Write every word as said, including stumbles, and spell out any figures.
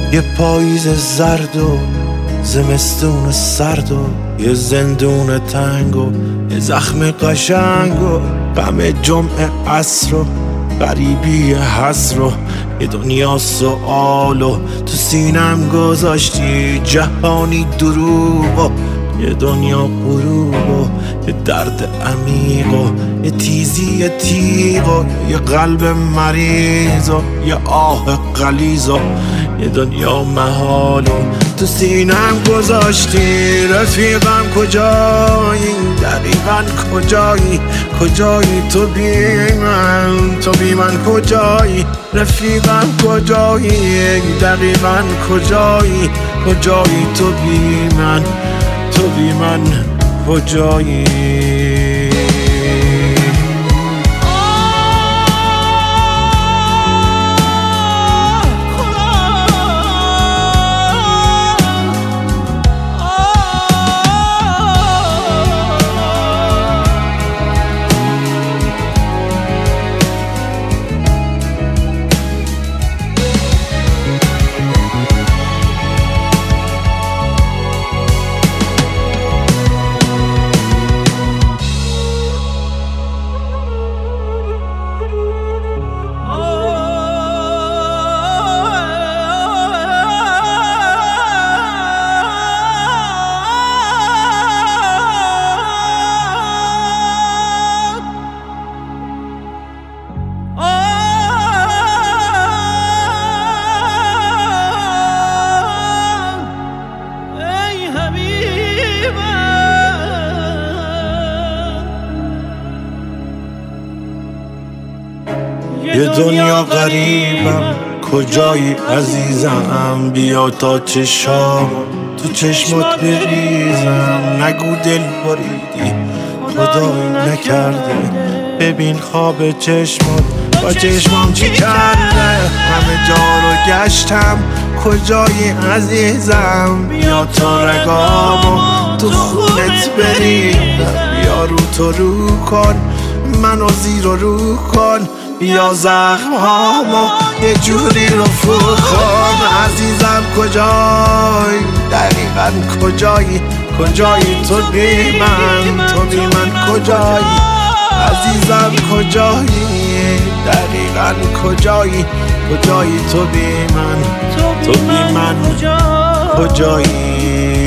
یه پاییز زرد و زمستون سرد و یه زندون تنگ و یه زخم قشنگ و غم جمعه عصر و غریبی حسر و یه دنیا سؤال و تو سینم گذاشتی جهانی دروغ و یه دنیا غروب و یه درد عمیق و یه تیزی تیغ و یه قلب مریض و یه آه غلیظ و یه دنیا محال و تو سینم گذاشتی. رفیقم کجایی؟ دقیقاً کجایی؟ کجایی تو بی من؟ تو بی من کجایی؟ رفیقم کجایی؟ دقیقاً کجایی؟ کجایی تو بی من؟ تو بی من کجایی؟ یه دنیا غریبم کجایی عزیزم؟ بیا تا چشام تو چشمات بریزم. نگو دل بریدی خدایی نکرده، ببین خواب چشمات با چشمام چی کرده. همه جا رو گشتم کجایی عزیزم؟ بیا تا رگامو تو خونت بریزم. بیا رو تو رو کن منو زیر و رو کن، بیا زخم هامو یه جوری رفو کن. عزیزم کجایی؟ دقیقاً کجایی؟ کجایی تو بی من؟ تو بی من کجایی؟ عزیزم کجایی؟ دقیقاً کجایی؟ کجایی تو بی من؟ تو بی من کجایی؟